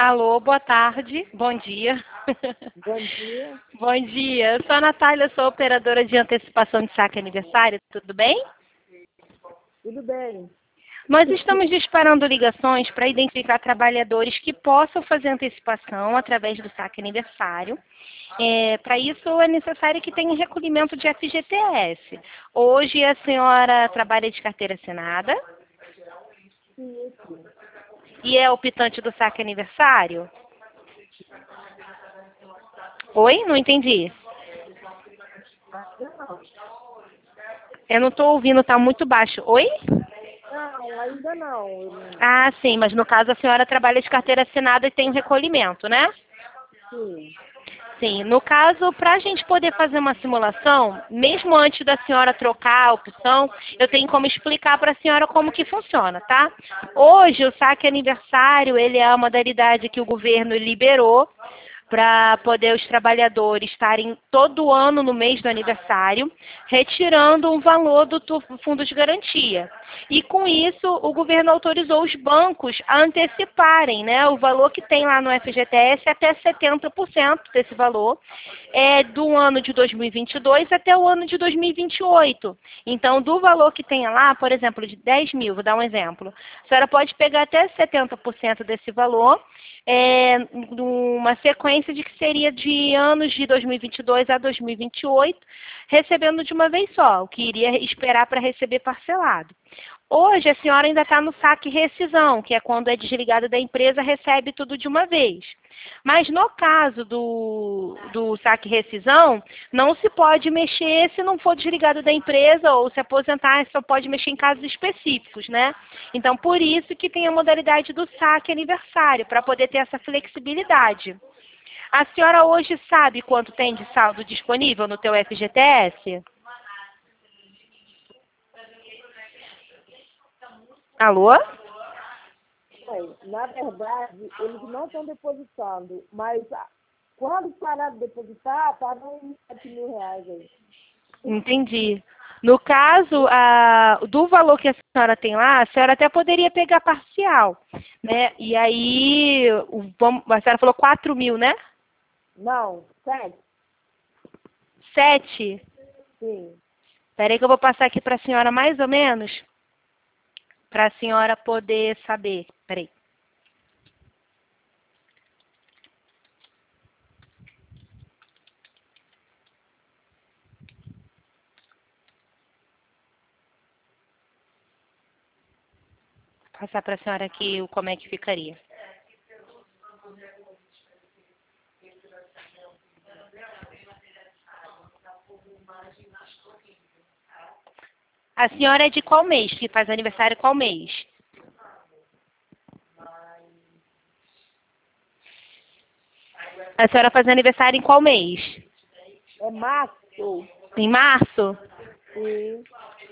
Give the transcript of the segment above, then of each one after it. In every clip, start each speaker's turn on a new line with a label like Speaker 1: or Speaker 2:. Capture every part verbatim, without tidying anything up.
Speaker 1: Alô, boa tarde, bom dia.
Speaker 2: Bom dia.
Speaker 1: Bom dia, eu sou a Natália, sou operadora de antecipação de saque aniversário, tudo bem?
Speaker 2: Tudo bem?
Speaker 1: Nós estamos disparando ligações para identificar trabalhadores que possam fazer antecipação através do saque aniversário. É, para isso é necessário que tenha recolhimento de F G T S. Hoje a senhora trabalha de carteira assinada
Speaker 2: Sim, sim.
Speaker 1: e é optante do saque aniversário? Oi? Não entendi.
Speaker 2: Ainda não.
Speaker 1: Eu não estou ouvindo, está muito baixo. Oi?
Speaker 2: Não, ainda não. Eu não-
Speaker 1: Ah, sim, mas no caso a senhora trabalha de carteira assinada e tem um recolhimento, né?
Speaker 2: Sim.
Speaker 1: Sim, no caso, para a gente poder fazer uma simulação, mesmo antes da senhora trocar a opção, eu tenho como explicar para a senhora como que funciona, tá? Hoje, o saque aniversário, ele é a modalidade que o governo liberou para poder os trabalhadores estarem todo ano no mês do aniversário, retirando um valor do tu- fundo de garantia. E com isso, o governo autorizou os bancos a anteciparem, né, o valor que tem lá no F G T S até setenta por cento desse valor, é, do ano de dois mil e vinte e dois até o ano de dois mil e vinte e oito. Então, do valor que tenha lá, por exemplo, de dez mil, vou dar um exemplo, a senhora pode pegar até setenta por cento desse valor, é, numa sequência de que seria de anos de dois mil e vinte e dois a dois mil e vinte e oito, recebendo de uma vez só, o que iria esperar para receber parcelado. Hoje a senhora ainda está no saque rescisão, que é quando é desligada da empresa, recebe tudo de uma vez. Mas no caso do, do saque rescisão, não se pode mexer se não for desligado da empresa ou se aposentar, só pode mexer em casos específicos, né? Então, por isso que tem a modalidade do saque aniversário, para poder ter essa flexibilidade. A senhora hoje sabe quanto tem de saldo disponível no teu F G T S? Alô?
Speaker 2: Bem, na verdade, eles não estão depositando, mas ah, quando parar de depositar, pagam uns sete mil reais aí.
Speaker 1: Entendi. No caso, a, do valor que a senhora tem lá, a senhora até poderia pegar parcial, né? E aí, o- vamos- a senhora falou quatro mil, né?
Speaker 2: Não, sete?
Speaker 1: Sete?
Speaker 2: Sim.
Speaker 1: Espera aí que eu vou passar aqui para a senhora mais ou menos, para a senhora poder saber. Espera aí. Passar para a senhora aqui o como é que ficaria. A senhora é de qual mês? Que faz aniversário qual mês? A senhora faz aniversário em qual mês?
Speaker 2: É março?
Speaker 1: Em março?
Speaker 2: Sim.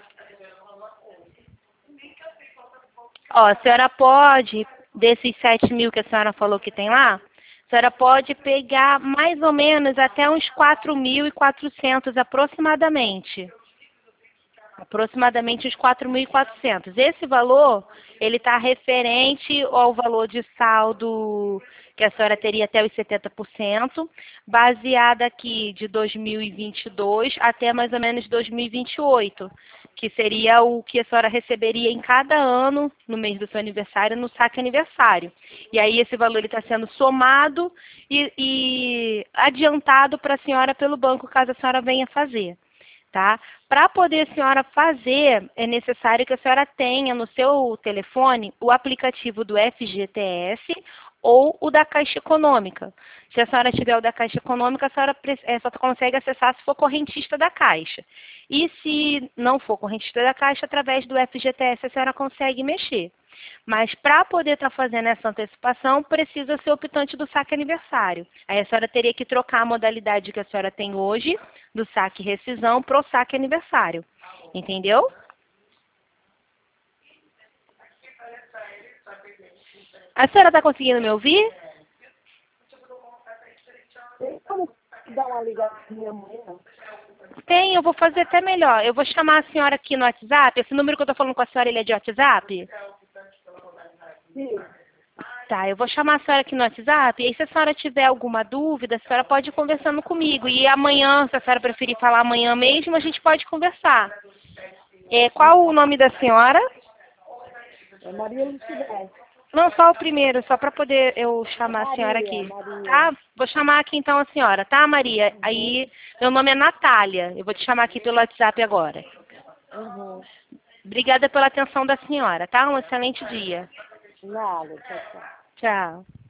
Speaker 1: Ó, a senhora pode, desses sete mil que a senhora falou que tem lá, a senhora pode pegar mais ou menos até uns quatro mil e quatrocentos aproximadamente. Aproximadamente uns quatro mil e quatrocentos. Esse valor, ele está referente ao valor de saldo que a senhora teria até os setenta por cento, baseado aqui de dois mil e vinte e dois até mais ou menos dois mil e vinte e oito, que seria o que a senhora receberia em cada ano, no mês do seu aniversário, no saque aniversário. E aí esse valor está sendo somado e, e adiantado para a senhora pelo banco, caso a senhora venha fazer. Tá? Para poder a senhora fazer, é necessário que a senhora tenha no seu telefone o aplicativo do F G T S ou o da Caixa Econômica. Se a senhora tiver o da Caixa Econômica, a senhora é, só consegue acessar se for correntista da Caixa. E se não for correntista da Caixa, através do F G T S a senhora consegue mexer. Mas para poder estar tá fazendo essa antecipação, precisa ser optante do saque aniversário. Aí a senhora teria que trocar a modalidade que a senhora tem hoje, do saque rescisão, para o saque aniversário. Entendeu? A senhora está conseguindo me ouvir?
Speaker 2: Tem como dar uma ligadinha amanhã?
Speaker 1: Tem, eu vou fazer até melhor. Eu vou chamar a senhora aqui no WhatsApp. Esse número que eu estou falando com a senhora, ele é de WhatsApp?
Speaker 2: Sim.
Speaker 1: Tá, eu vou chamar a senhora aqui no WhatsApp, e aí se a senhora tiver alguma dúvida, a senhora pode ir conversando comigo. E amanhã, se a senhora preferir falar amanhã mesmo, a gente pode conversar. É, qual o nome da senhora?
Speaker 2: É Maria Lucilene.
Speaker 1: Não, só o primeiro, só para poder eu chamar a senhora
Speaker 2: Maria,
Speaker 1: aqui.
Speaker 2: Maria.
Speaker 1: Tá? Vou chamar aqui então a senhora, tá, Maria? Aí, meu nome é Natália. Eu vou te chamar aqui pelo WhatsApp agora.
Speaker 2: Uhum.
Speaker 1: Obrigada pela atenção da senhora, tá? Um excelente dia.
Speaker 2: Nada, tchau, tchau.
Speaker 1: Tchau.